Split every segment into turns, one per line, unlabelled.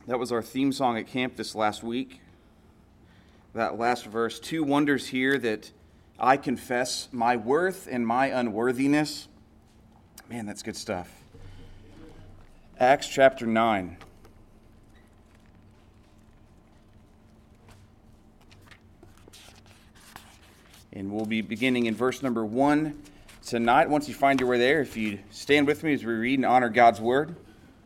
That was our theme song at camp this last week. That last verse, 2 wonders here that I confess my worth and my unworthiness. Man, that's good stuff. Acts chapter 9. And we'll be beginning in verse number 1 tonight. Once you find your way there, if you stand with me as we read and honor God's word.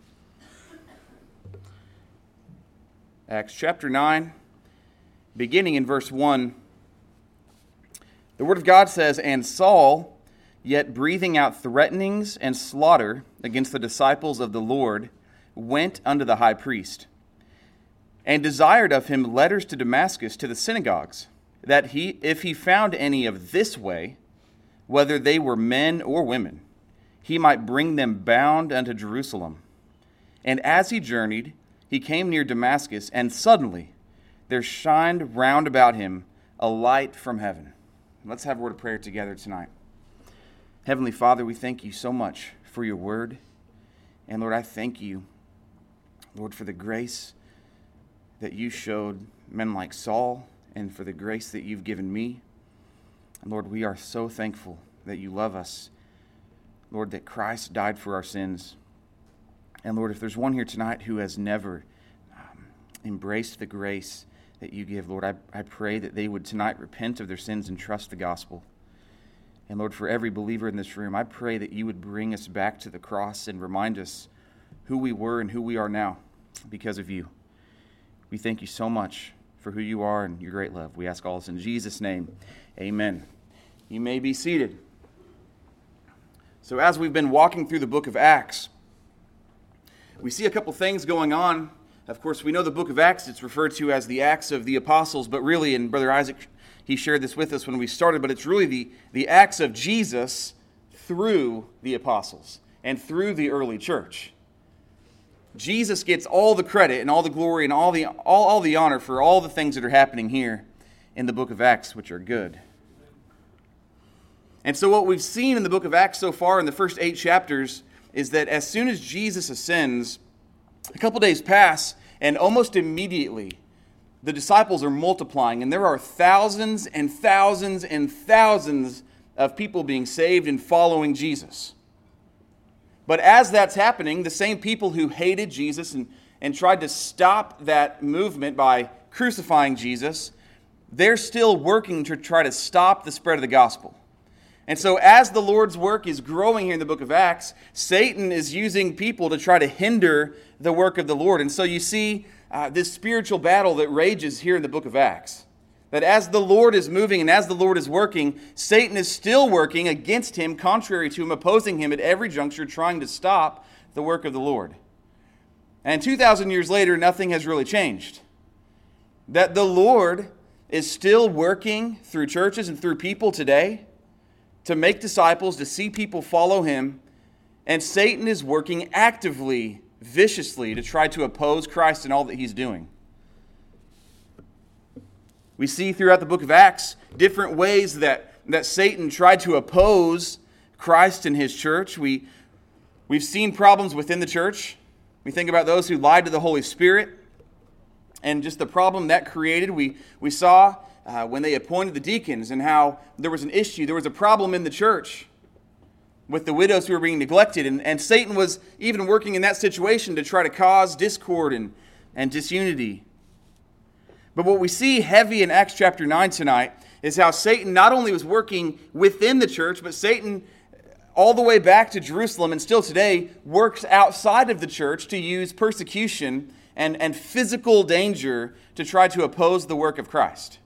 Acts chapter 9, beginning in verse 1. The word of God says, "And Saul, yet breathing out threatenings and slaughter against the disciples of the Lord, went unto the high priest, and desired of him letters to Damascus to the synagogues, that if he found any of this way, whether they were men or women, he might bring them bound unto Jerusalem. And as he journeyed, he came near Damascus, and suddenly there shined round about him a light from heaven." Let's have a word of prayer together tonight. Heavenly Father, we thank you so much for your word. And Lord, I thank you, Lord, for the grace that you showed men like Saul, and for the grace that you've given me. And Lord, we are so thankful that you love us. Lord, that Christ died for our sins. And Lord, if there's one here tonight who has never embraced the grace that you give, Lord, I pray that they would tonight repent of their sins and trust the gospel. And Lord, for every believer in this room, I pray that you would bring us back to the cross and remind us who we were and who we are now because of you. We thank you so much for who you are and your great love. We ask all this in Jesus' name. Amen. You may be seated. So as we've been walking through the book of Acts, we see a couple things going on. Of course, we know the book of Acts, it's referred to as the Acts of the Apostles, but really, and Brother Isaac, he shared this with us when we started, but it's really the Acts of Jesus through the apostles and through the early church. Jesus gets all the credit and all the glory and all the honor for all the things that are happening here in the book of Acts, which are good. And so what we've seen in the book of Acts so far in the first 8 chapters is that as soon as Jesus ascends, a couple days pass, and almost immediately the disciples are multiplying, and there are thousands and thousands and thousands of people being saved and following Jesus. But as that's happening, the same people who hated Jesus and tried to stop that movement by crucifying Jesus, they're still working to try to stop the spread of the gospel. And so as the Lord's work is growing here in the book of Acts, Satan is using people to try to hinder the work of the Lord. And so you see this spiritual battle that rages here in the book of Acts. That as the Lord is moving and as the Lord is working, Satan is still working against him, contrary to him, opposing him at every juncture, trying to stop the work of the Lord. And 2,000 years later, nothing has really changed. That the Lord is still working through churches and through people today to make disciples, to see people follow him, and Satan is working actively, viciously, to try to oppose Christ in all that he's doing. We see throughout the book of Acts different ways that Satan tried to oppose Christ and his church. We've seen problems within the church. We think about those who lied to the Holy Spirit and just the problem that created. We saw when they appointed the deacons and how there was an issue, there was a problem in the church with the widows who were being neglected. And Satan was even working in that situation to try to cause discord and disunity. But what we see heavy in Acts chapter 9 tonight is how Satan not only was working within the church, but Satan all the way back to Jerusalem and still today works outside of the church to use persecution and physical danger to try to oppose the work of Christ.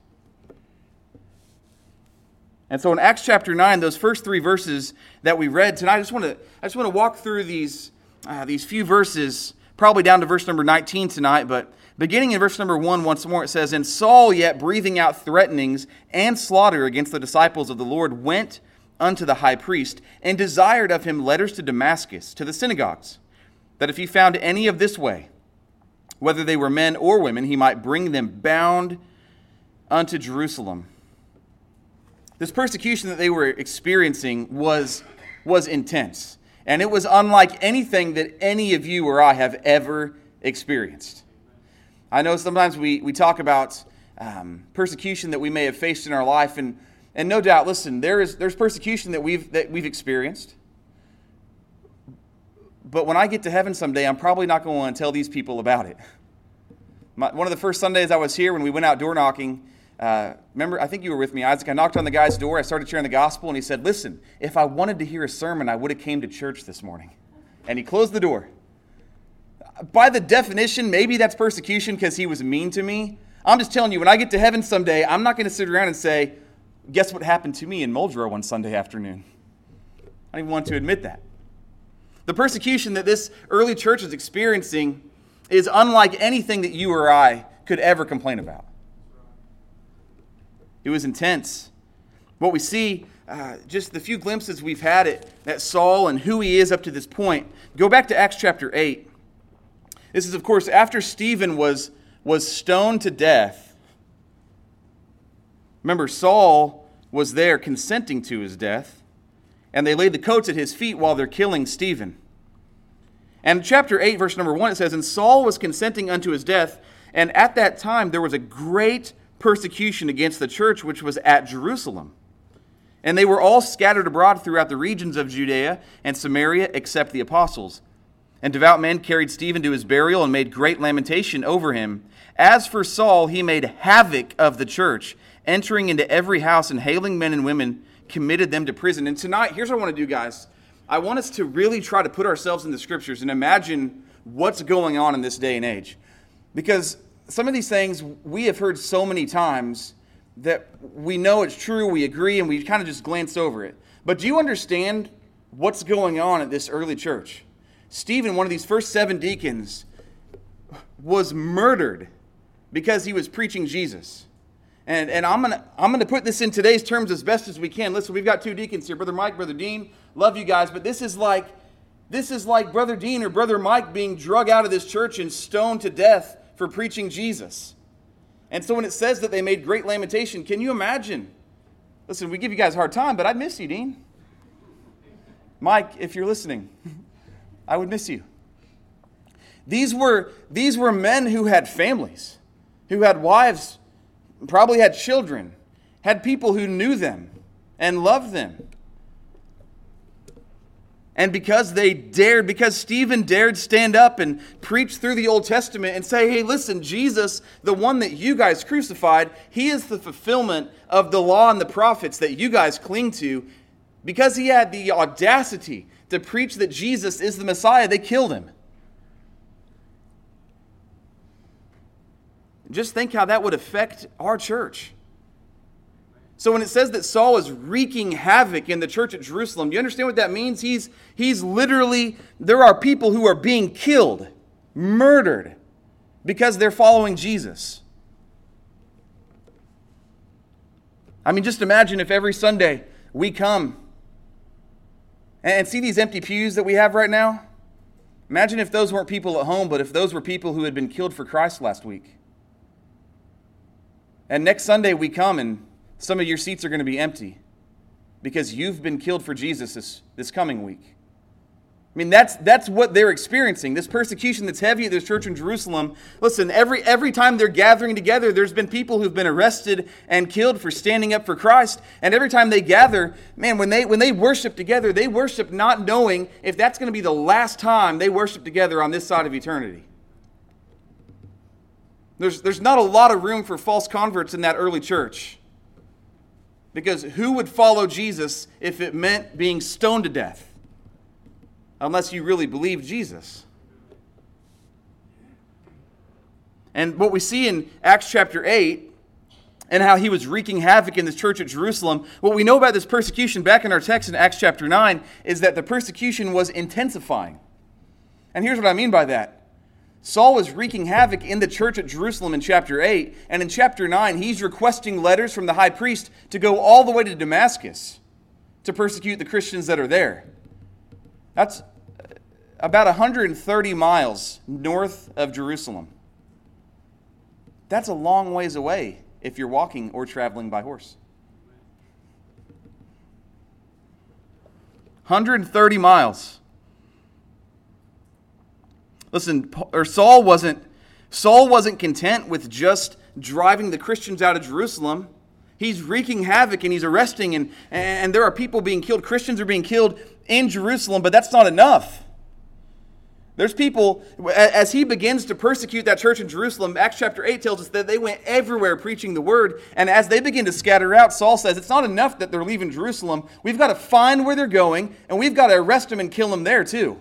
And so in Acts chapter 9, those first 3 verses that we read tonight, I just want to walk through these few verses, probably down to verse number 19 tonight, but beginning in verse number 1 once more, it says, "And Saul, yet breathing out threatenings and slaughter against the disciples of the Lord, went unto the high priest, and desired of him letters to Damascus, to the synagogues, that if he found any of this way, whether they were men or women, he might bring them bound unto Jerusalem." This persecution that they were experiencing was intense. And it was unlike anything that any of you or I have ever experienced. I know sometimes we talk about persecution that we may have faced in our life, and no doubt, listen, there's persecution that we've experienced. But when I get to heaven someday, I'm probably not going to want to tell these people about it. One of the first Sundays I was here when we went out door knocking, remember, I think you were with me, Isaac. I knocked on the guy's door. I started sharing the gospel, and he said, listen, if I wanted to hear a sermon, I would have came to church this morning. And he closed the door. By the definition, maybe that's persecution because he was mean to me. I'm just telling you, when I get to heaven someday, I'm not going to sit around and say, guess what happened to me in Muldrow one Sunday afternoon. I don't even want to admit that. The persecution that this early church is experiencing is unlike anything that you or I could ever complain about. It was intense. What we see, just the few glimpses we've had at Saul and who he is up to this point. Go back to Acts chapter 8. This is, of course, after Stephen was stoned to death. Remember, Saul was there consenting to his death, and they laid the coats at his feet while they're killing Stephen. And chapter 8, verse number 1, it says, and Saul was consenting unto his death, and at that time there was a great persecution against the church which was at Jerusalem. And they were all scattered abroad throughout the regions of Judea and Samaria, except the apostles. And devout men carried Stephen to his burial and made great lamentation over him. As for Saul, he made havoc of the church, entering into every house and hailing men and women, committed them to prison. And tonight, here's what I want to do, guys. I want us to really try to put ourselves in the scriptures and imagine what's going on in this day and age. Because some of these things we have heard so many times that we know it's true, we agree, and we kind of just glance over it. But do you understand what's going on at this early church? Stephen, one of these first 7 deacons, was murdered because he was preaching Jesus. And I'm gonna put this in today's terms as best as we can. Listen, we've got 2 deacons here, Brother Mike, Brother Dean. Love you guys, but this is like Brother Dean or Brother Mike being drug out of this church and stoned to death for preaching Jesus. And so when it says that they made great lamentation, can you imagine? Listen, we give you guys a hard time, but I miss you, Dean. Mike, if you're listening, I would miss you. These were men who had families, who had wives, probably had children, had people who knew them and loved them. And because Stephen dared stand up and preach through the Old Testament and say, hey, listen, Jesus, the one that you guys crucified, he is the fulfillment of the law and the prophets that you guys cling to. Because he had the audacity to preach that Jesus is the Messiah, they killed him. Just think how that would affect our church. So when it says that Saul is wreaking havoc in the church at Jerusalem, do you understand what that means? He's literally, there are people who are being killed, murdered, because they're following Jesus. I mean, just imagine if every Sunday we come and see these empty pews that we have right now. Imagine if those weren't people at home, but if those were people who had been killed for Christ last week. And next Sunday we come and some of your seats are going to be empty because you've been killed for Jesus this coming week. I mean, that's what they're experiencing, this persecution that's heavy at this church in Jerusalem. Listen, every time they're gathering together, there's been people who've been arrested and killed for standing up for Christ. And every time they gather, man, when they worship together, they worship not knowing if that's going to be the last time they worship together on this side of eternity. There's not a lot of room for false converts in that early church. Because who would follow Jesus if it meant being stoned to death? Unless you really believe Jesus. And what we see in Acts chapter 8, and how he was wreaking havoc in this church at Jerusalem, what we know about this persecution back in our text in Acts chapter 9 is that the persecution was intensifying. And here's what I mean by that. Saul was wreaking havoc in the church at Jerusalem in chapter 8, and in chapter 9, he's requesting letters from the high priest to go all the way to Damascus to persecute the Christians that are there. That's about 130 miles north of Jerusalem. That's a long ways away if you're walking or traveling by horse. 130 miles. Listen, Saul wasn't Saul wasn't content with just driving the Christians out of Jerusalem. He's wreaking havoc and he's arresting, and there are people being killed. Christians are being killed in Jerusalem, but that's not enough. There's people, as he begins to persecute that church in Jerusalem, Acts chapter 8 tells us that they went everywhere preaching the word. And as they begin to scatter out, Saul says, it's not enough that they're leaving Jerusalem. We've got to find where they're going, and we've got to arrest them and kill them there too.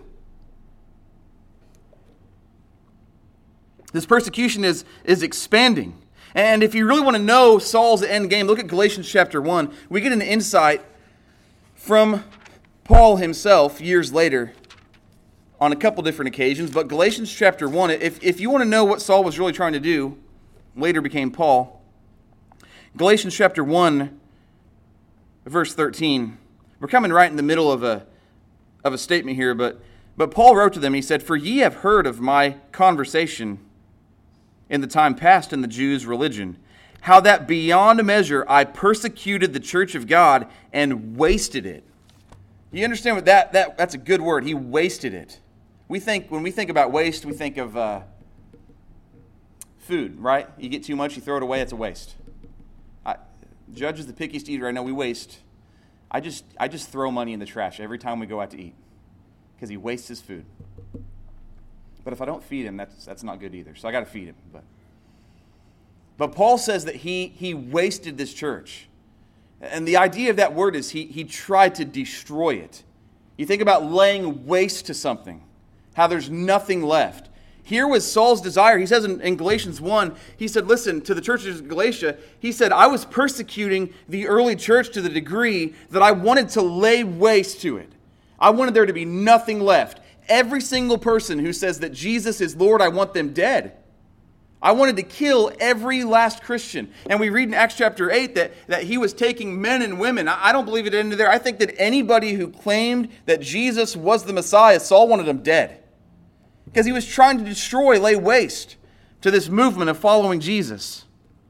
This persecution is expanding. And if you really want to know Saul's end game, look at Galatians chapter 1. We get an insight from Paul himself years later on a couple different occasions. But Galatians chapter 1, if you want to know what Saul was really trying to do, later became Paul. Galatians chapter 1, verse 13. We're coming right in the middle of a statement here, but Paul wrote to them, he said, "For ye have heard of my conversation in the time past in the Jews' religion, how that beyond measure I persecuted the church of God and wasted it." You understand what that's a good word. He wasted it. When we think about waste, we think of food, right? You get too much, you throw it away, it's a waste. Judge is the pickiest eater I know. We waste. I just throw money in the trash every time we go out to eat because he wastes his food. But if I don't feed him, that's not good either. So I got to feed him. But Paul says that he wasted this church. And the idea of that word is he tried to destroy it. You think about laying waste to something, how there's nothing left. Here was Saul's desire. He says in Galatians 1, he said, listen, to the churches of Galatia, he said, I was persecuting the early church to the degree that I wanted to lay waste to it. I wanted there to be nothing left. Every single person who says that Jesus is Lord, I want them dead. I wanted to kill every last Christian. And we read in Acts chapter 8 that he was taking men and women. I don't believe it ended there. I think that anybody who claimed that Jesus was the Messiah, Saul wanted them dead. Because he was trying to destroy, lay waste to this movement of following Jesus.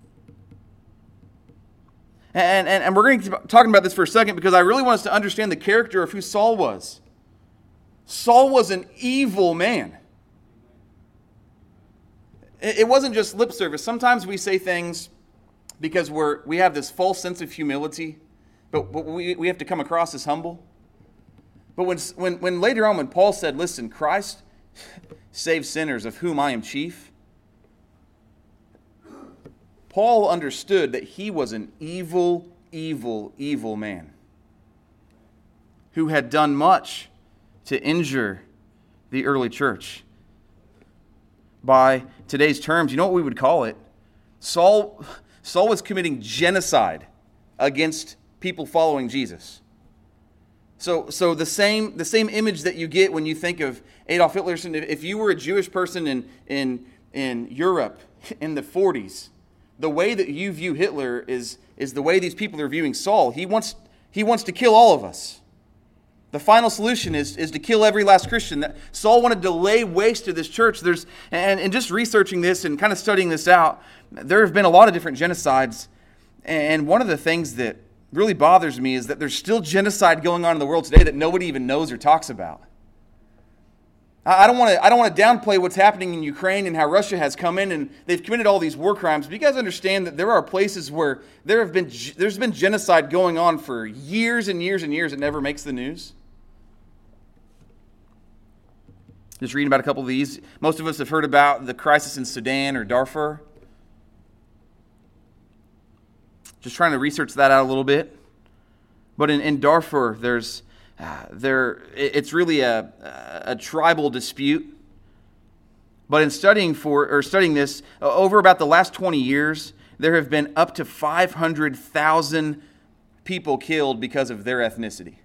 And we're going to be talking about this for a second because I really want us to understand the character of who Saul was. Saul was an evil man. It wasn't just lip service. Sometimes we say things because we have this false sense of humility, but we have to come across as humble. But when later on when Paul said, listen, Christ saves sinners, of whom I am chief, Paul understood that he was an evil, evil, evil man who had done much to injure the early church. By today's terms, you know what we would call it? Saul was committing genocide against people following Jesus. So the same image that you get when you think of Adolf Hitler, if you were a Jewish person in Europe in the 40s, the way that you view Hitler is the way these people are viewing Saul. He wants to kill all of us. The final solution is to kill every last Christian. Saul wanted to lay waste to this church. And just researching this and kind of studying this out, there have been a lot of different genocides. And one of the things that really bothers me is that there's still genocide going on in the world today that nobody even knows or talks about. I don't want to downplay what's happening in Ukraine and how Russia has come in and they've committed all these war crimes. But you guys understand that there are places where there's been genocide going on for years and years and years. It never makes the news. Just reading about a couple of these. Most of us have heard about the crisis in Sudan or Darfur. Just trying to research that out a little bit. But in Darfur, it's really a tribal dispute. But in studying this, over about the last 20 years, there have been up to 500,000 people killed because of their ethnicity.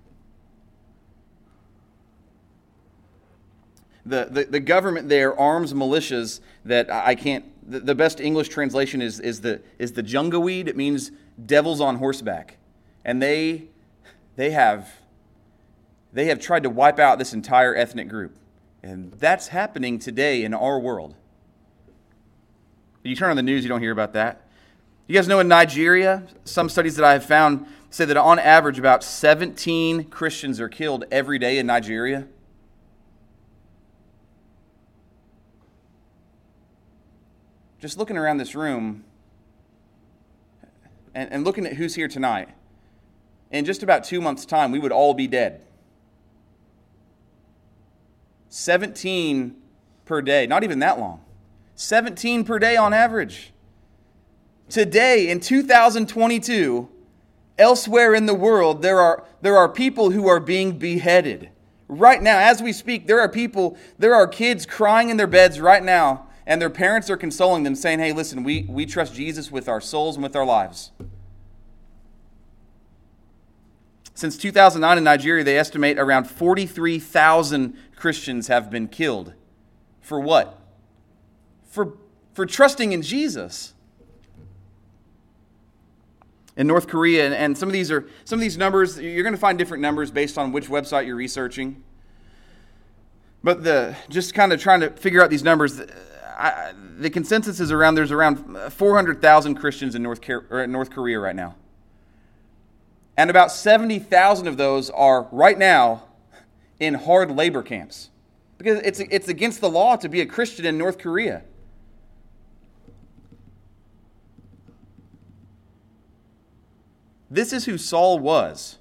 The government there arms militias that I can't. The best English translation is the Jungaweed. It means devils on horseback, and they have tried to wipe out this entire ethnic group, and that's happening today in our world. You turn on the news, you don't hear about that. You guys know in Nigeria, some studies that I have found say that on average about 17 Christians are killed every day in Nigeria. just looking around this room and looking at who's here tonight, in just about 2 months' time, we would all be dead. 17 per day, not even that long. 17 per day on average. Today, in 2022, elsewhere in the world, there are people who are being beheaded. Right now, as we speak, there are kids crying in their beds right now, and their parents are consoling them, saying, hey, listen, we trust Jesus with our souls and with our lives. Since 2009 in Nigeria, they estimate around 43,000 Christians have been killed. For what? For trusting in Jesus. In North Korea, and some of these numbers, you're going to find different numbers based on which website you're researching. But just kind of trying to figure out these numbers, the consensus is there's around 400,000 Christians in North Korea right now. And about 70,000 of those are right now in hard labor camps. Because it's against the law to be a Christian in North Korea. This is who Saul was.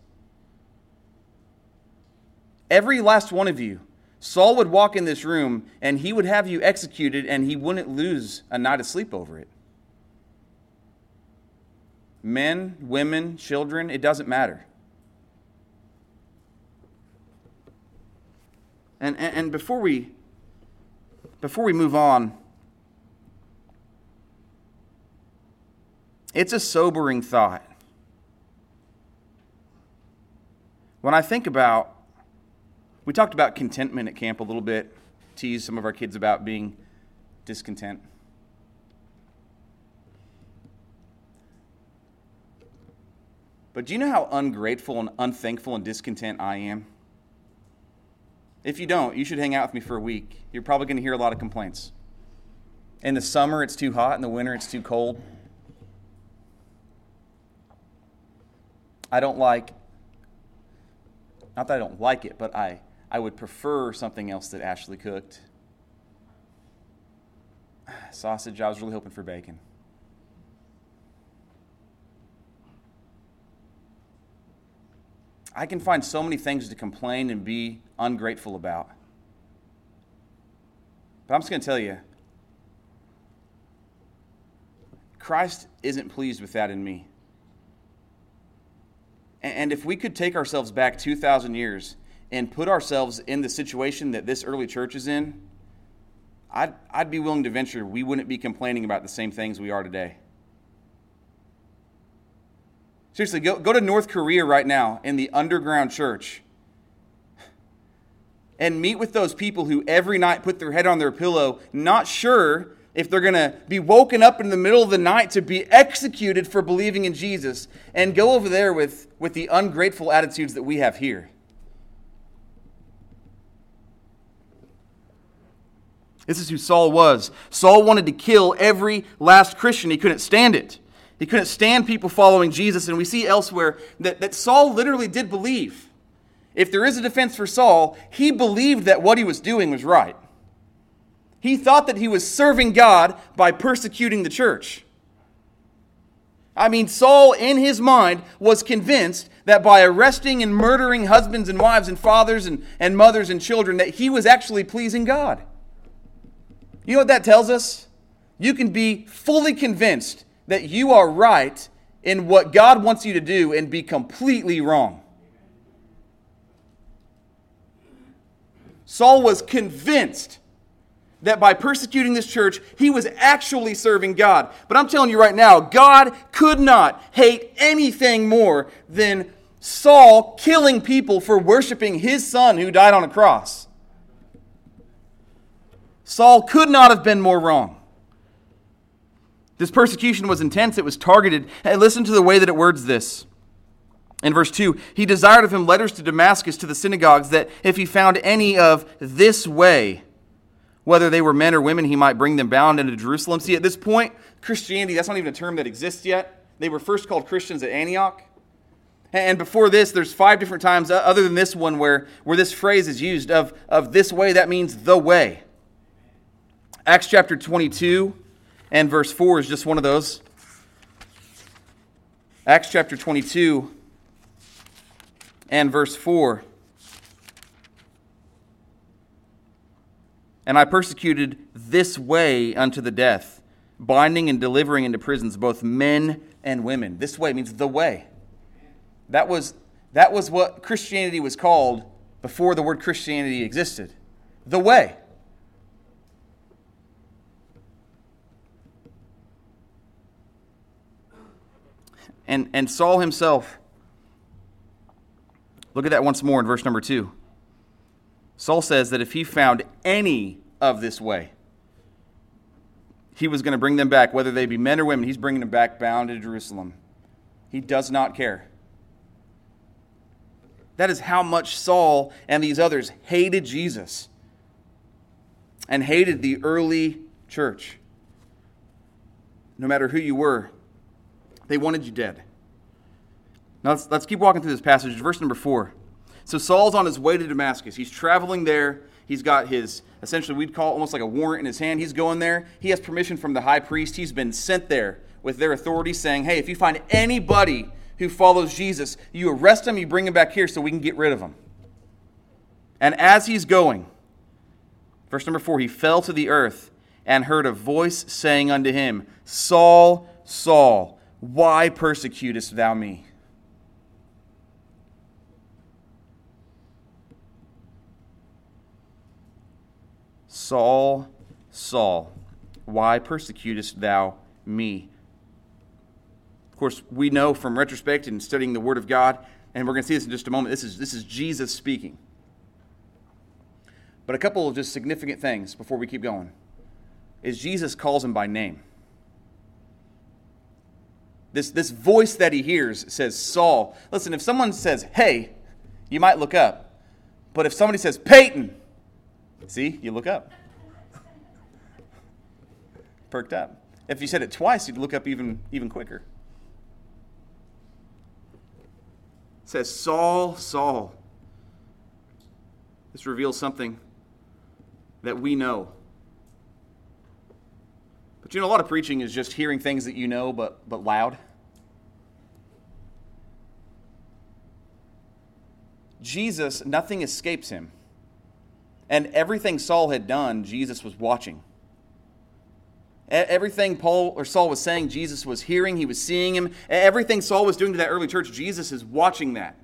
Every last one of you, Saul would walk in this room and he would have you executed and he wouldn't lose a night of sleep over it. Men, women, children, it doesn't matter. And before we move on, it's a sobering thought. When I think about, we talked about contentment at camp a little bit, teased some of our kids about being discontent. But do you know how ungrateful and unthankful and discontent I am? If you don't, you should hang out with me for a week. You're probably going to hear a lot of complaints. In the summer, it's too hot. In the winter, it's too cold. Not that I don't like it, but I would prefer something else that Ashley cooked. Sausage, I was really hoping for bacon. I can find so many things to complain and be ungrateful about. But I'm just going to tell you, Christ isn't pleased with that in me. And if we could take ourselves back 2,000 years and put ourselves in the situation that this early church is in, I'd be willing to venture we wouldn't be complaining about the same things we are today. Seriously, go to North Korea right now in the underground church and meet with those people who every night put their head on their pillow, not sure if they're going to be woken up in the middle of the night to be executed for believing in Jesus, and go over there with the ungrateful attitudes that we have here. This is who Saul was. Saul wanted to kill every last Christian. He couldn't stand it. He couldn't stand people following Jesus, and we see elsewhere that Saul literally did believe. If there is a defense for Saul, he believed that what he was doing was right. He thought that he was serving God by persecuting the church. I mean, Saul, in his mind, was convinced that by arresting and murdering husbands and wives and fathers and mothers and children, that he was actually pleasing God. You know what that tells us? You can be fully convinced that you are right in what God wants you to do and be completely wrong. Saul was convinced that by persecuting this church, he was actually serving God. But I'm telling you right now, God could not hate anything more than Saul killing people for worshiping his son who died on a cross. Saul could not have been more wrong. This persecution was intense. It was targeted. And listen to the way that it words this. In verse 2, he desired of him letters to Damascus to the synagogues, that if he found any of this way, whether they were men or women, he might bring them bound into Jerusalem. See, at this point, Christianity, that's not even a term that exists yet. They were first called Christians at Antioch. And before this, there's 5 different times, other than this one, where this phrase is used of this way. That means the way. Acts chapter 22 And verse 4 is just one of those. Acts chapter 22 and verse 4. And I persecuted this way unto the death, binding and delivering into prisons both men and women. This way means the way. That was what Christianity was called before the word Christianity existed. The way. And Saul himself, look at that once more in verse number 2. Saul says that if he found any of this way, he was going to bring them back, whether they be men or women. He's bringing them back bound to Jerusalem. He does not care. That is how much Saul and these others hated Jesus and hated the early church. No matter who you were, they wanted you dead. Now let's keep walking through this passage. Verse number 4. So Saul's on his way to Damascus. He's traveling there. He's got his, essentially we'd call it almost like a warrant in his hand. He's going there. He has permission from the high priest. He's been sent there with their authority saying, hey, if you find anybody who follows Jesus, you arrest him, you bring him back here so we can get rid of him. And as he's going, verse number 4, he fell to the earth and heard a voice saying unto him, Saul, Saul, why persecutest thou me? Saul, Saul, why persecutest thou me? Of course, we know from retrospect and studying the Word of God, and we're going to see this in just a moment, this is Jesus speaking. But a couple of just significant things before we keep going is Jesus calls him by name. This voice that he hears says, Saul. Listen, if someone says, hey, you might look up. But if somebody says, Peyton, see, you look up. Perked up. If you said it twice, you'd look up even quicker. It says, Saul, Saul. This reveals something that we know. But you know, a lot of preaching is just hearing things that you know, but loud. Jesus, nothing escapes him. And everything Saul had done, Jesus was watching. Everything Saul was saying, Jesus was hearing, he was seeing him. Everything Saul was doing to that early church, Jesus is watching that.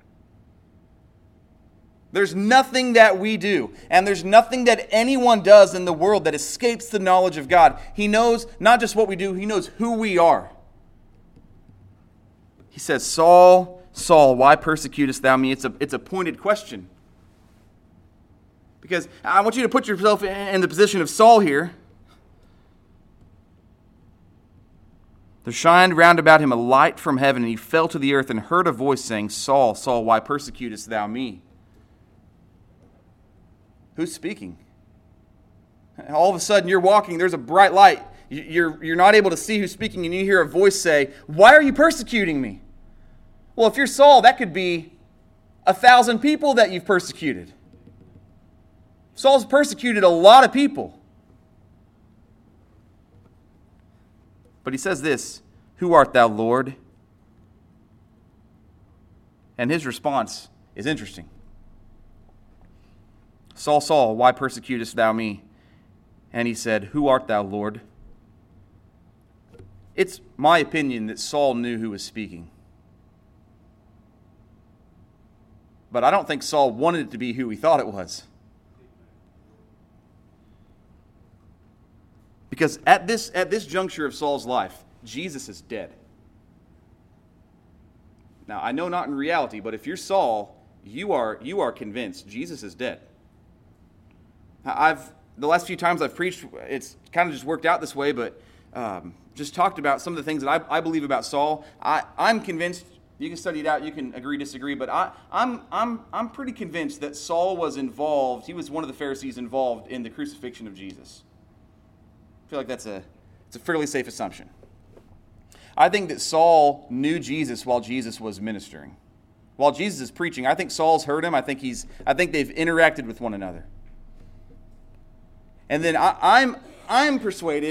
There's nothing that we do, and there's nothing that anyone does in the world that escapes the knowledge of God. He knows not just what we do, he knows who we are. He says, Saul, Saul, why persecutest thou me? It's a pointed question. Because I want you to put yourself in the position of Saul here. There shined round about him a light from heaven, and he fell to the earth and heard a voice saying, Saul, Saul, why persecutest thou me? Who's speaking? All of a sudden you're walking, there's a bright light. You're not able to see who's speaking, and you hear a voice say, why are you persecuting me? Well, if you're Saul, that could be 1,000 people that you've persecuted. Saul's persecuted a lot of people. But he says this, who art thou, Lord? And his response is interesting. Saul, Saul, why persecutest thou me? And he said, who art thou, Lord? It's my opinion that Saul knew who was speaking. But I don't think Saul wanted it to be who he thought it was. Because at this juncture of Saul's life, Jesus is dead. Now, I know not in reality, but if you're Saul, you are convinced Jesus is dead. The last few times I've preached, it's kind of just worked out this way, but just talked about some of the things that I believe about Saul. I'm convinced. You can study it out. You can agree, disagree, but I'm pretty convinced that Saul was involved. He was one of the Pharisees involved in the crucifixion of Jesus. I feel like it's a fairly safe assumption. I think that Saul knew Jesus while Jesus was ministering. While Jesus is preaching, I think Saul's heard him. I think they've interacted with one another. And then I'm persuaded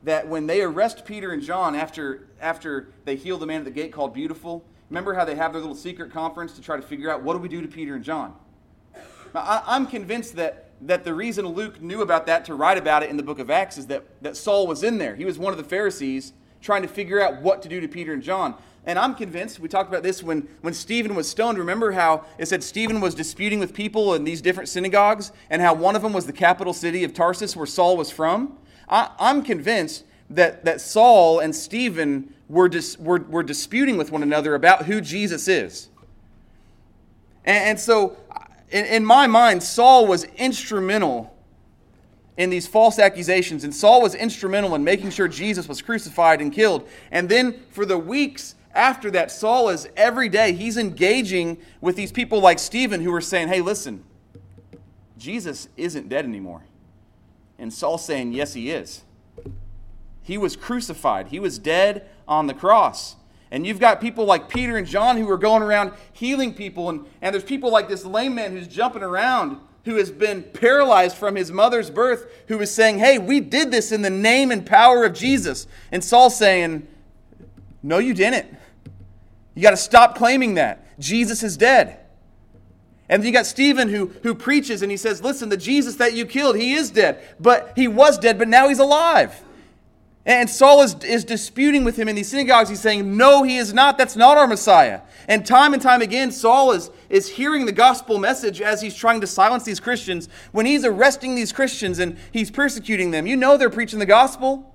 that when they arrest Peter and John after they heal the man at the gate called Beautiful, remember how they have their little secret conference to try to figure out what do we do to Peter and John? Now, I'm convinced that the reason Luke knew about that to write about it in the book of Acts is that Saul was in there. He was one of the Pharisees trying to figure out what to do to Peter and John. And I'm convinced, we talked about this when Stephen was stoned. Remember how it said Stephen was disputing with people in these different synagogues and how one of them was the capital city of Tarsus where Saul was from? I'm convinced that Saul and Stephen were disputing with one another about who Jesus is. And so, in my mind, Saul was instrumental in these false accusations, and Saul was instrumental in making sure Jesus was crucified and killed. And then for the weeks after that, Saul is every day, he's engaging with these people like Stephen who are saying, hey, listen, Jesus isn't dead anymore. And Saul's saying, yes, he is. He was crucified. He was dead on the cross. And you've got people like Peter and John who are going around healing people. And there's people like this lame man who's jumping around, who has been paralyzed from his mother's birth, who is saying, hey, we did this in the name and power of Jesus. And Saul's saying, no, you didn't. You got to stop claiming that. Jesus is dead. And then you got Stephen who preaches and he says, listen, the Jesus that you killed, he is dead. But he was dead, but now he's alive. And Saul is disputing with him in these synagogues. He's saying, no, he is not. That's not our Messiah. And time again, Saul is hearing the gospel message as he's trying to silence these Christians. When he's arresting these Christians and he's persecuting them, you know they're preaching the gospel.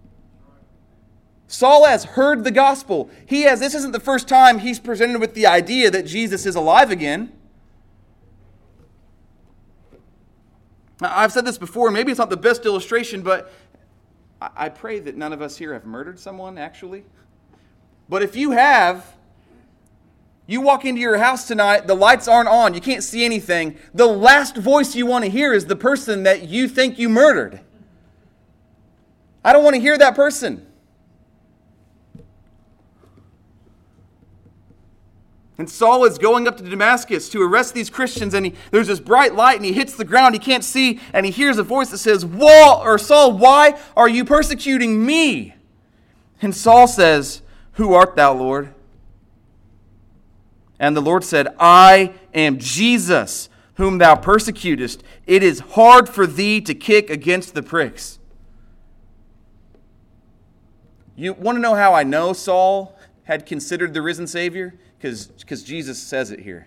Saul has heard the gospel. This isn't the first time he's presented with the idea that Jesus is alive again. Now, I've said this before, maybe it's not the best illustration, but I pray that none of us here have murdered someone, actually. But if you have, you walk into your house tonight, the lights aren't on, you can't see anything. The last voice you want to hear is the person that you think you murdered. I don't want to hear that person. And Saul is going up to Damascus to arrest these Christians, and there's this bright light, and he hits the ground, he can't see, and he hears a voice that says, Saul, why are you persecuting me? And Saul says, who art thou, Lord? And the Lord said, I am Jesus, whom thou persecutest. It is hard for thee to kick against the pricks. You want to know how I know Saul had considered the risen Savior? Because Jesus says it here.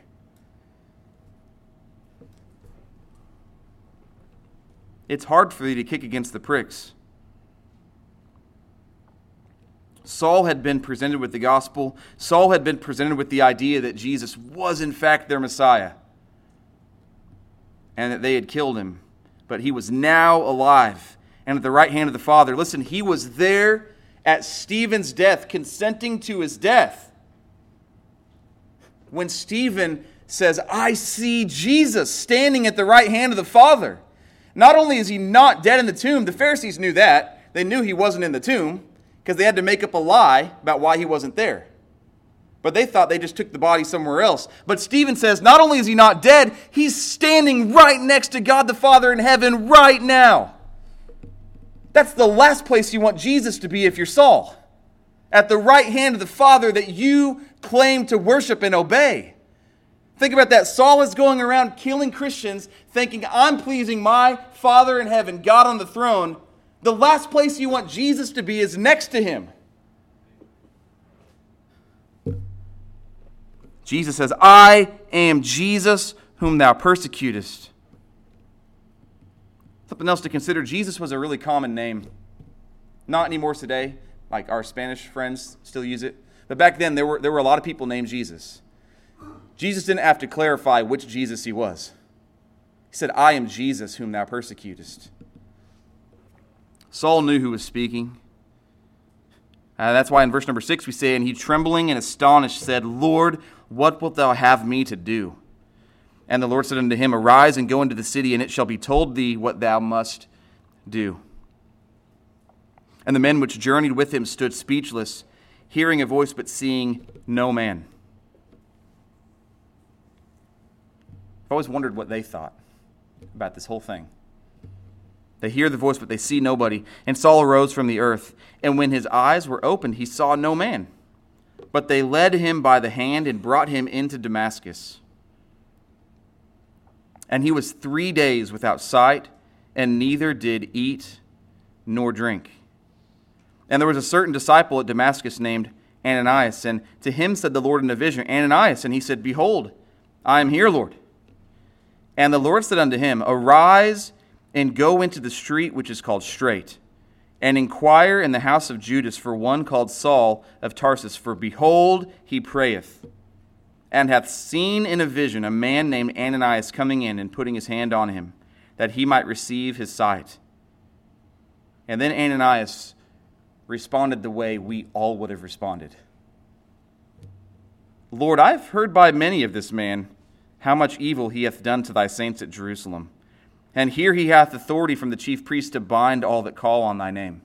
It's hard for thee to kick against the pricks. Saul had been presented with the gospel. Saul had been presented with the idea that Jesus was in fact their Messiah and that they had killed him. But he was now alive and at the right hand of the Father. Listen, he was there at Stephen's death, consenting to his death. When Stephen says, I see Jesus standing at the right hand of the Father. Not only is he not dead in the tomb, the Pharisees knew that. They knew he wasn't in the tomb because they had to make up a lie about why he wasn't there. But they thought they just took the body somewhere else. But Stephen says, not only is he not dead, he's standing right next to God the Father in heaven right now. That's the last place you want Jesus to be if you're Saul. At the right hand of the Father that you claim to worship and obey. Think about that. Saul is going around killing Christians thinking, I'm pleasing my Father in heaven, God on the throne. The last place you want Jesus to be is next to him. Jesus says, I am Jesus whom thou persecutest. Something else to consider, Jesus was a really common name. Not anymore today. Like our Spanish friends still use it. But back then, there were a lot of people named Jesus. Jesus didn't have to clarify which Jesus he was. He said, I am Jesus whom thou persecutest. Saul knew who was speaking. That's why in verse number 6 we say, and he trembling and astonished said, Lord, what wilt thou have me to do? And the Lord said unto him, arise and go into the city, and it shall be told thee what thou must do. And the men which journeyed with him stood speechless, hearing a voice but seeing no man. I've always wondered what they thought about this whole thing. They hear the voice, but they see nobody. And Saul arose from the earth, and when his eyes were opened, he saw no man. But they led him by the hand and brought him into Damascus. And he was 3 days without sight, and neither did eat nor drink. And there was a certain disciple at Damascus named Ananias, and to him said the Lord in a vision, Ananias, and he said, Behold, I am here, Lord. And the Lord said unto him, Arise and go into the street which is called Straight, and inquire in the house of Judas for one called Saul of Tarsus, for behold, he prayeth, and hath seen in a vision a man named Ananias coming in and putting his hand on him, that he might receive his sight. And then Ananias responded the way we all would have responded. Lord, I have heard by many of this man how much evil he hath done to thy saints at Jerusalem. And here he hath authority from the chief priest to bind all that call on thy name.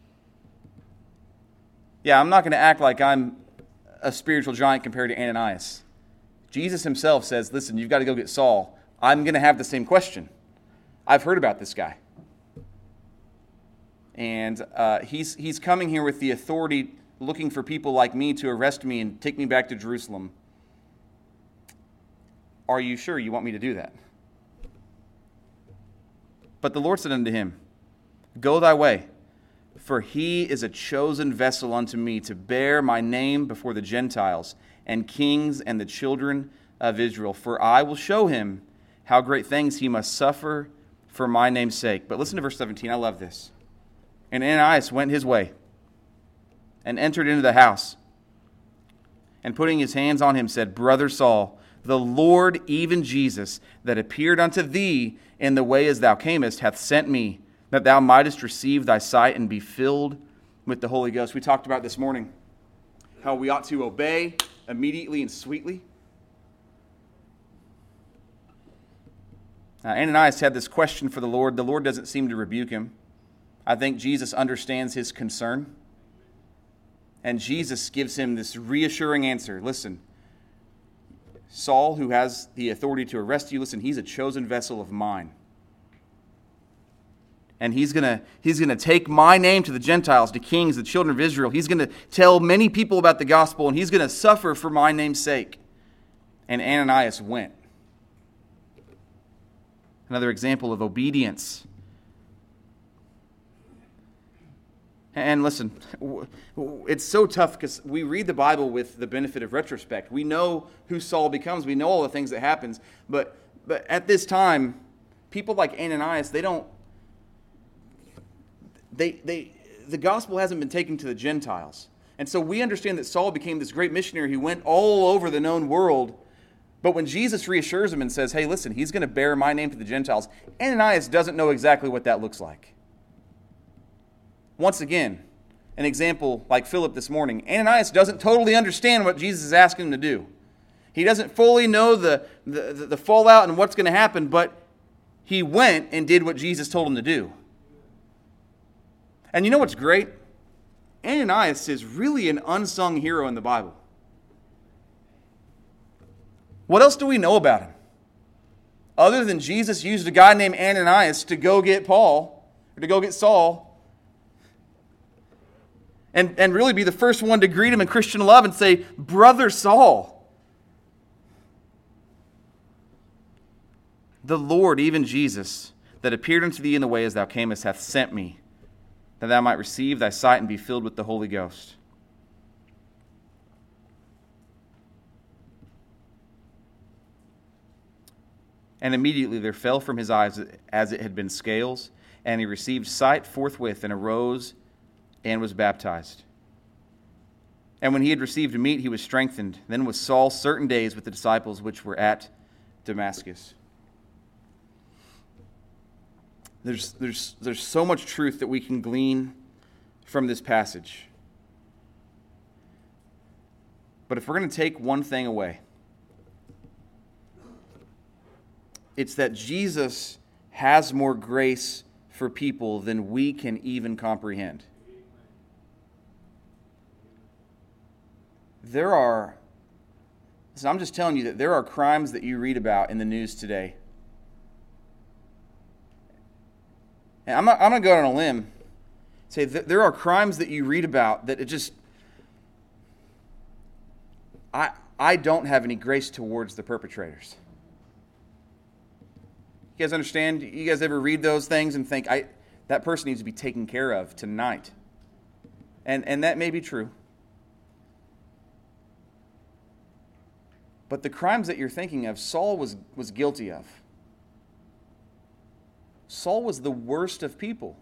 Yeah, I'm not going to act like I'm a spiritual giant compared to Ananias. Jesus himself says, listen, you've got to go get Saul. I'm going to have the same question. I've heard about this guy. And he's coming here with the authority, looking for people like me to arrest me and take me back to Jerusalem. Are you sure you want me to do that? But the Lord said unto him, Go thy way, for he is a chosen vessel unto me to bear my name before the Gentiles and kings and the children of Israel. For I will show him how great things he must suffer for my name's sake. But listen to verse 17. I love this. And Ananias went his way and entered into the house, and putting his hands on him said, Brother Saul, the Lord, even Jesus, that appeared unto thee in the way as thou camest, hath sent me, that thou mightest receive thy sight and be filled with the Holy Ghost. We talked about this morning how we ought to obey immediately and sweetly. Ananias had this question for the Lord. The Lord doesn't seem to rebuke him. I think Jesus understands his concern. And Jesus gives him this reassuring answer. Listen, Saul, who has the authority to arrest you, listen, he's a chosen vessel of mine. And he's gonna take my name to the Gentiles, to kings, the children of Israel. He's going to tell many people about the gospel, and he's going to suffer for my name's sake. And Ananias went. Another example of obedience. And listen, it's so tough because we read the Bible with the benefit of retrospect. We know who Saul becomes. We know all the things that happens. But at this time, people like Ananias, the gospel hasn't been taken to the Gentiles. And so we understand that Saul became this great missionary who went all over the known world. But when Jesus reassures him and says, hey, listen, he's going to bear my name to the Gentiles, Ananias doesn't know exactly what that looks like. Once again, an example like Philip this morning. Ananias doesn't totally understand what Jesus is asking him to do. He doesn't fully know the fallout and what's going to happen, but he went and did what Jesus told him to do. And you know what's great? Ananias is really an unsung hero in the Bible. What else do we know about him? Other than Jesus used a guy named Ananias to go get Paul, or to go get Saul, and really be the first one to greet him in Christian love and say, Brother Saul. The Lord, even Jesus, that appeared unto thee in the way as thou camest, hath sent me, that thou might receive thy sight and be filled with the Holy Ghost. And immediately there fell from his eyes as it had been scales, and he received sight forthwith, and arose and was baptized. And when he had received meat, he was strengthened. Then was Saul certain days with the disciples which were at Damascus. There's so much truth that we can glean from this passage. But if we're going to take one thing away, it's that Jesus has more grace for people than we can even comprehend. I'm just telling you that there are crimes that you read about in the news today. And I'm going to go out on a limb. Say there are crimes that you read about that it just... I don't have any grace towards the perpetrators. You guys understand? You guys ever read those things and think, that person needs to be taken care of tonight? And that may be true. But the crimes that you're thinking of, Saul was guilty of. Saul was the worst of people.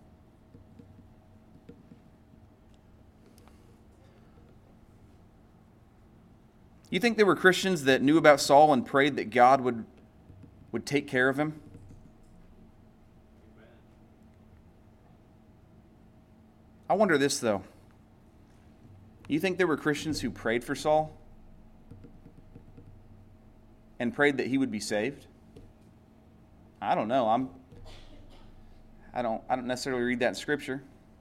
You think there were Christians that knew about Saul and prayed that God would take care of him? I wonder this, though. You think there were Christians who prayed for Saul and prayed that he would be saved? I don't know. I don't necessarily read that in Scripture.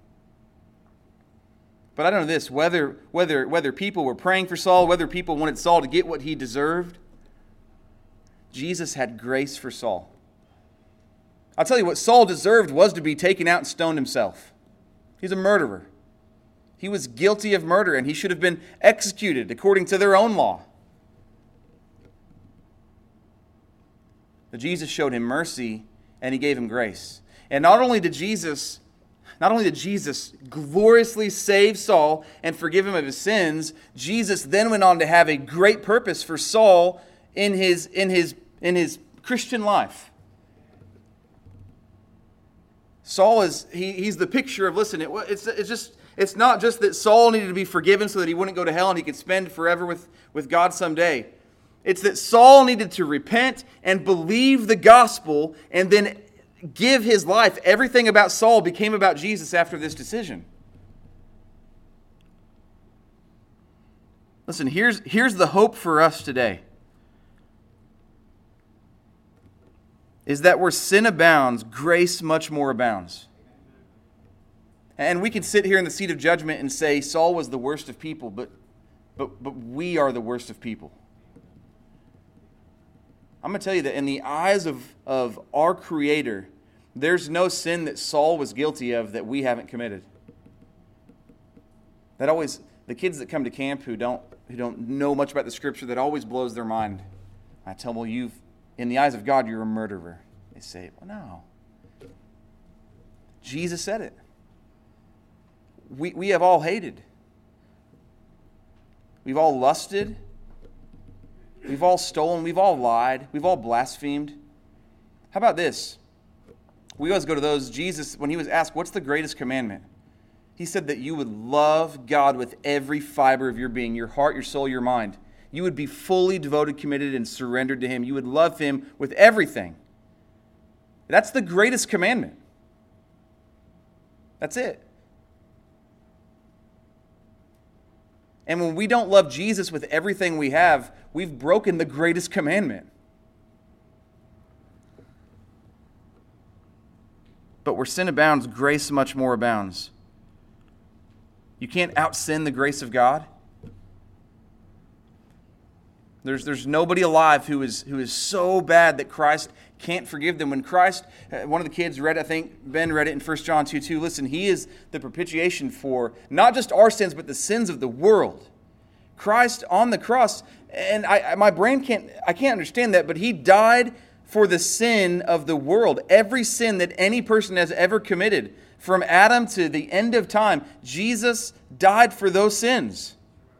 But I don't know this, whether people were praying for Saul, whether people wanted Saul to get what he deserved, Jesus had grace for Saul. I'll tell you what Saul deserved was to be taken out and stoned himself. He's a murderer. He was guilty of murder, and he should have been executed according to their own law. But Jesus showed him mercy, and he gave him grace. And not only did Jesus gloriously save Saul and forgive him of his sins, Jesus then went on to have a great purpose for Saul in his Christian life. Saul he's the picture of, listen, it's not just that Saul needed to be forgiven so that he wouldn't go to hell and he could spend forever with God someday. It's that Saul needed to repent and believe the gospel and then give his life. Everything about Saul became about Jesus after this decision. Listen, here's the hope for us today. Is that where sin abounds, grace much more abounds. And we can sit here in the seat of judgment and say Saul was the worst of people, but we are the worst of people. I'm going to tell you that in the eyes of our Creator, there's no sin that Saul was guilty of that we haven't committed. The kids that come to camp who don't know much about the Scripture, that always blows their mind. I tell them, well, in the eyes of God, you're a murderer. They say, well, no. Jesus said it. We have all hated. We've all lusted. We've all stolen. We've all lied. We've all blasphemed. How about this? We always go to those. Jesus, when he was asked, what's the greatest commandment? He said that you would love God with every fiber of your being, your heart, your soul, your mind. You would be fully devoted, committed, and surrendered to him. You would love him with everything. That's the greatest commandment. That's it. And when we don't love Jesus with everything we have, we've broken the greatest commandment. But where sin abounds, grace much more abounds. You can't out-sin the grace of God. There's nobody alive who is so bad that Christ can't forgive them. When Christ, one of the kids read, I think Ben read it in 1 John 2:2. Listen, he is the propitiation for not just our sins, but the sins of the world. Christ on the cross, and my brain can't understand that, but he died for the sin of the world. Every sin that any person has ever committed, from Adam to the end of time, Jesus died for those sins.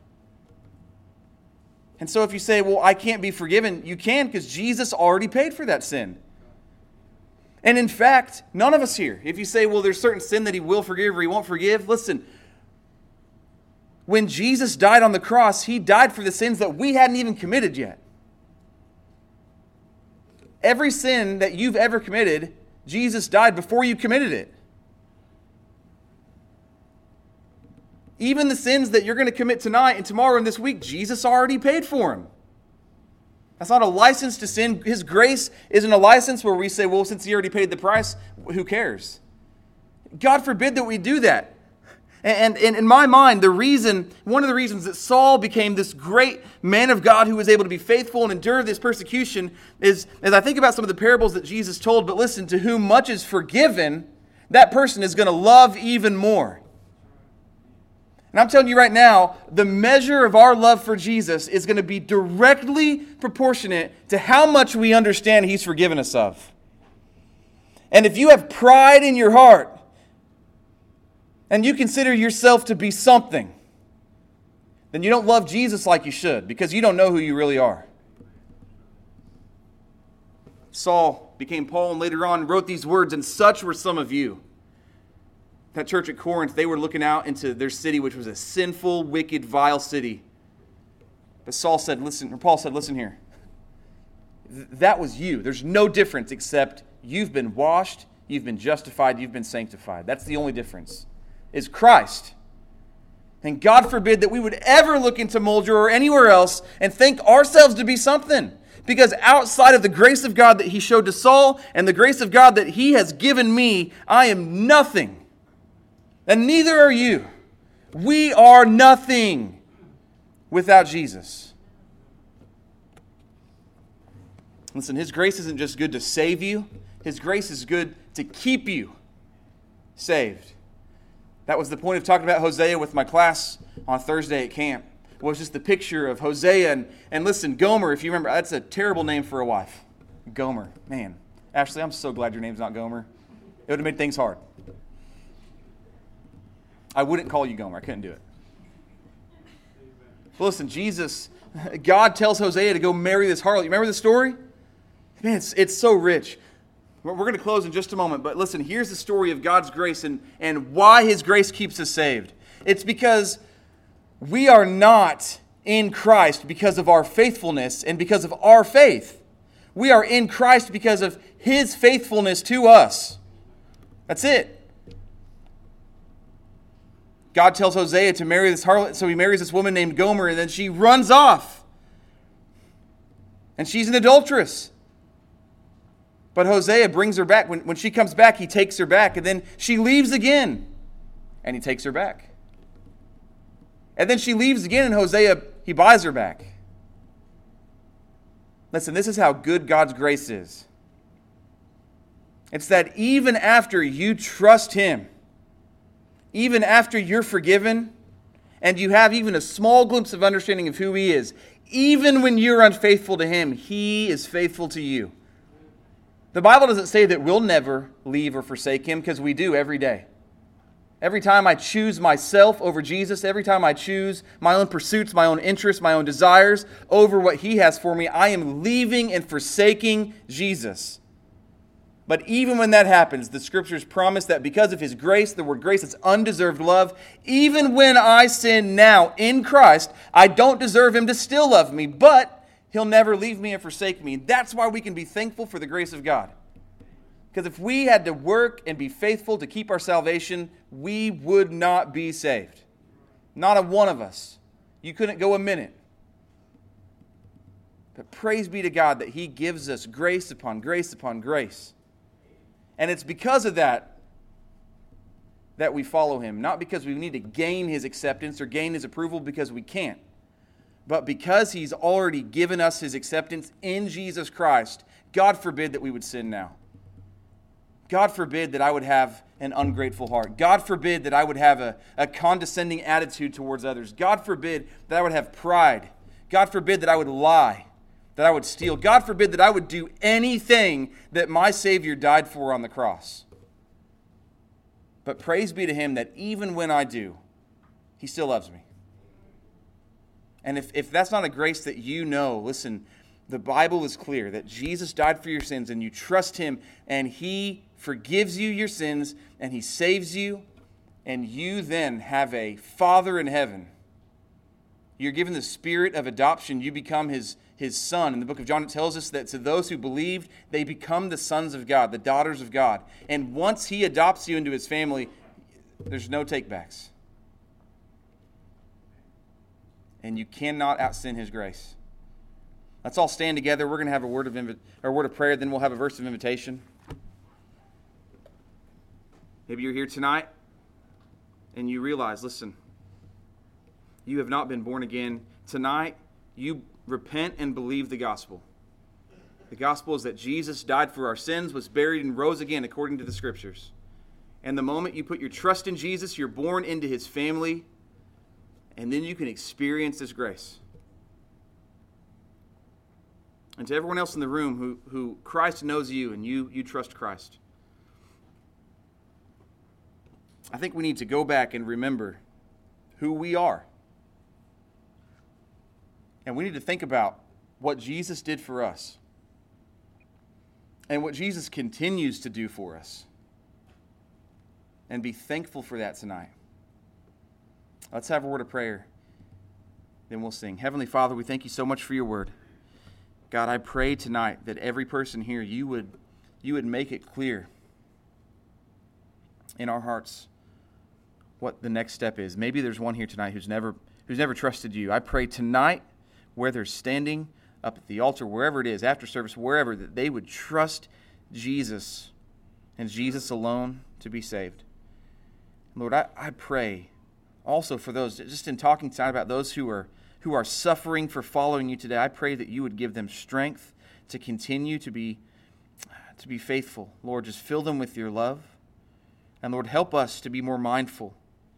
And so if you say, well, I can't be forgiven, you can, because Jesus already paid for that sin. And in fact, none of us here, if you say, well, there's certain sin that he will forgive or he won't forgive, listen, when Jesus died on the cross, he died for the sins that we hadn't even committed yet. Every sin that you've ever committed, Jesus died before you committed it. Even the sins that you're going to commit tonight and tomorrow and this week, Jesus already paid for them. That's not a license to sin. His grace isn't a license where we say, well, since he already paid the price, who cares? God forbid that we do that. And in my mind, one of the reasons that Saul became this great man of God who was able to be faithful and endure this persecution is, as I think about some of the parables that Jesus told, but listen, to whom much is forgiven, that person is going to love even more. And I'm telling you right now, the measure of our love for Jesus is going to be directly proportionate to how much we understand He's forgiven us of. And if you have pride in your heart, and you consider yourself to be something, then you don't love Jesus like you should, because you don't know who you really are. Saul became Paul and later on wrote these words, and such were some of you. That church at Corinth, they were looking out into their city, which was a sinful, wicked, vile city. But Paul said, listen here. That was you. There's no difference except you've been washed, you've been justified, you've been sanctified. That's the only difference, is Christ. And God forbid that we would ever look into Mulger or anywhere else and think ourselves to be something. Because outside of the grace of God that He showed to Saul and the grace of God that He has given me, I am nothing. And neither are you. We are nothing without Jesus. Listen, His grace isn't just good to save you. His grace is good to keep you saved. That was the point of talking about Hosea with my class on Thursday at camp. It was just the picture of Hosea. And listen, Gomer, if you remember, that's a terrible name for a wife. Gomer. Man. Ashley, I'm so glad your name's not Gomer. It would have made things hard. I wouldn't call you Gomer. I couldn't do it. But listen, God tells Hosea to go marry this harlot. You remember the story? Man, it's so rich. We're going to close in just a moment. But listen, here's the story of God's grace and why His grace keeps us saved. It's because we are not in Christ because of our faithfulness and because of our faith. We are in Christ because of His faithfulness to us. That's it. God tells Hosea to marry this harlot, so he marries this woman named Gomer, and then she runs off. And she's an adulteress. But Hosea brings her back. When she comes back, he takes her back, and then she leaves again, and he takes her back. And then she leaves again, and Hosea, he buys her back. Listen, this is how good God's grace is. It's that even after you trust Him, even after you're forgiven, and you have even a small glimpse of understanding of who He is, even when you're unfaithful to Him, He is faithful to you. The Bible doesn't say that we'll never leave or forsake Him, because we do every day. Every time I choose myself over Jesus, every time I choose my own pursuits, my own interests, my own desires over what He has for me, I am leaving and forsaking Jesus. But even when that happens, the Scriptures promise that because of His grace, the word grace is undeserved love, even when I sin now in Christ, I don't deserve Him to still love me, but He'll never leave me and forsake me. That's why we can be thankful for the grace of God. Because if we had to work and be faithful to keep our salvation, we would not be saved. Not a one of us. You couldn't go a minute. But praise be to God that He gives us grace upon grace upon grace. And it's because of that we follow Him. Not because we need to gain His acceptance or gain His approval, because we can't. But because He's already given us His acceptance in Jesus Christ, God forbid that we would sin now. God forbid that I would have an ungrateful heart. God forbid that I would have a condescending attitude towards others. God forbid that I would have pride. God forbid that I would lie, that I would steal. God forbid that I would do anything that my Savior died for on the cross. But praise be to Him that even when I do, He still loves me. And if that's not a grace that you know, listen, the Bible is clear that Jesus died for your sins and you trust Him and He forgives you your sins and He saves you, and you then have a Father in heaven. You're given the spirit of adoption. You become His Son. In the book of John, it tells us that to those who believed, they become the sons of God, the daughters of God. And once He adopts you into His family, there's no takebacks. And you cannot out-sin His grace. Let's all stand together. We're going to have a word of prayer, then we'll have a verse of invitation. Maybe you're here tonight and you realize, listen, you have not been born again. Tonight, you repent and believe the gospel. The gospel is that Jesus died for our sins, was buried, and rose again according to the Scriptures. And the moment you put your trust in Jesus, you're born into his family, and then you can experience this grace. And to everyone else in the room who Christ knows you and you trust Christ, I think we need to go back and remember who we are. And we need to think about what Jesus did for us and what Jesus continues to do for us, and be thankful for that tonight. Let's have a word of prayer, then we'll sing. Heavenly Father, we thank you so much for your word. God, I pray tonight that every person here, you would make it clear in our hearts what the next step is. Maybe there's one here tonight who's never trusted you. I pray tonight, where they're standing up at the altar, wherever it is, after service, wherever, that they would trust Jesus and Jesus alone to be saved. Lord, I pray also for those, just in talking tonight about those who are suffering for following you today, I pray that you would give them strength to continue to be faithful. Lord, just fill them with your love. And Lord, help us to be more mindful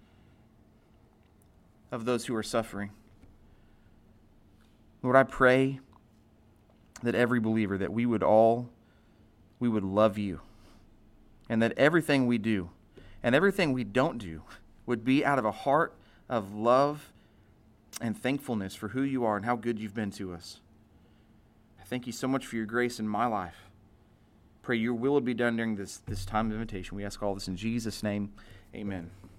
of those who are suffering. Lord, I pray that every believer, that we would love you, and that everything we do and everything we don't do would be out of a heart of love and thankfulness for who you are and how good you've been to us. I thank you so much for your grace in my life. Pray your will would be done during this time of invitation. We ask all this in Jesus' name. Amen.